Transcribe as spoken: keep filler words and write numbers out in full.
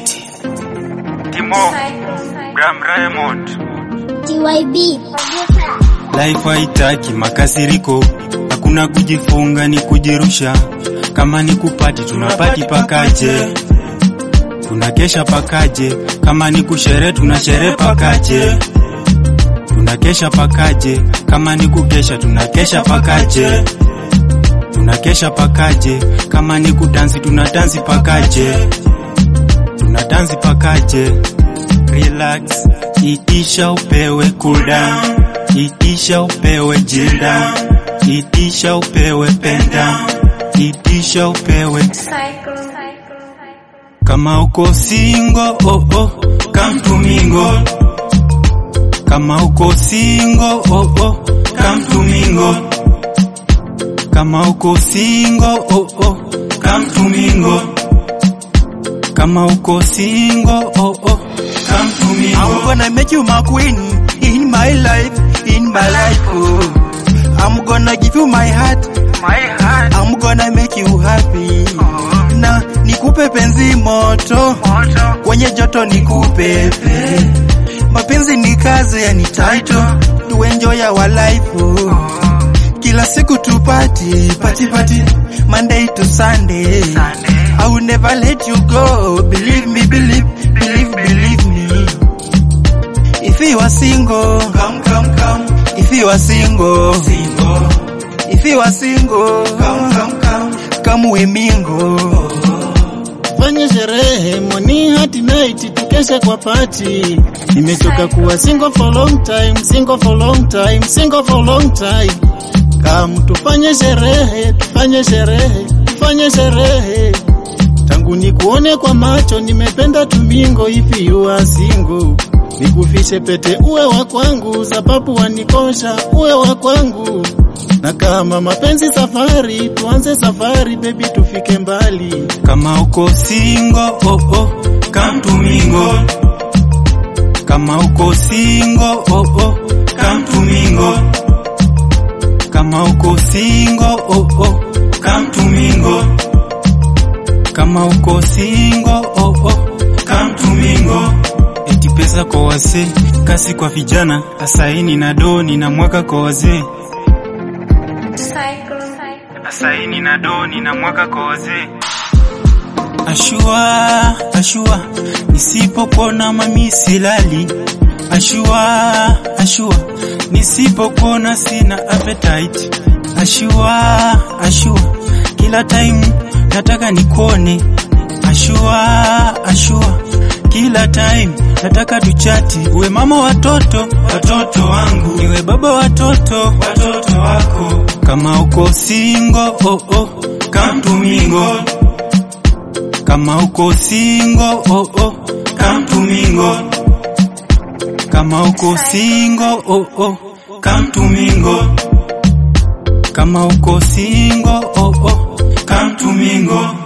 Beat Timo Graham Raymond T Y B. Life haitaki makasiriko, hakuna kujifunga ni kujirusha. Kama ni kupati tunapati pakaje, tunakesha pakaje. Kama ni kushere tunashere pakaje, tunakesha pakaje. Kama ni kukesha tunakesha pakaje, tunakesha pakaje. Kama ni kudansi tunadansi pakaje, tunadansi pakaje. Relax, itisha upewe cool down, itisha upewe chill down, itisha upewe penda, itisha upewe kama uko single, oh oh, come to mingle. Kama uko single, oh oh, come to mingle. Kama uko single, oh oh, come to mingle. Kama uko single, oh oh, come to mingle. I'm gonna make you my queen in my life, in my life. Oh, I'm gonna give you my heart, my heart. I'm gonna make you happy. Oh. Na nikupe penzi moto, moto. Kwenye joto nikupepe. Mapenzi ni kazi ya ni title, to enjoy our life. Oh. Oh. Kila siku tu party, party party, Monday to Sunday. Sunday. I will never let you go. Believe me, believe, believe, believe me. If you are single, come, come, come. If you are single, single. If you are single, come, come, come. Come we mingle. Fanya sherehe morning hadi night, tukeshe kwa party. Nimechoka kuwa single for long time, single for long time, single for long time. Come tufanye sherehe, tufanye sherehe, tufanye sherehe. Tangu nikuone kwa macho nimependa tumingo. If you are single, nikufishe pete uwe wa kwangu, sababu wanikosha uwe wa kwangu. Na kama mapenzi safari, tuanze safari baby tufike mbali. Kama uko single, oh oh, come to mingle. Kama uko single, oh oh, come to mingle. Kama uko single, oh oh, come to mingle. Kama uko single, oh oh, come to mingle. Eti pesa kwa wase, kasi kwa vijana, asaini na doni na mwaka kwa wazee. Asaini na doni na mwaka kwa wazee. Ashua, ashua, nisipopona mami silali. Ashua, ashua, nisipopona sina appetite. Ashua, ashua, kila time nataka nikone. Ashua, ashua, kila time nataka tuchati. Uwe mama watoto, watoto wangu. Niwe baba watoto, watoto wako. Kama uko single, oh oh, come to mingle. Kama uko single, oh oh, come to mingle. Kama uko single, oh oh, come to mingle. Kama uko single, oh oh, come to mingle.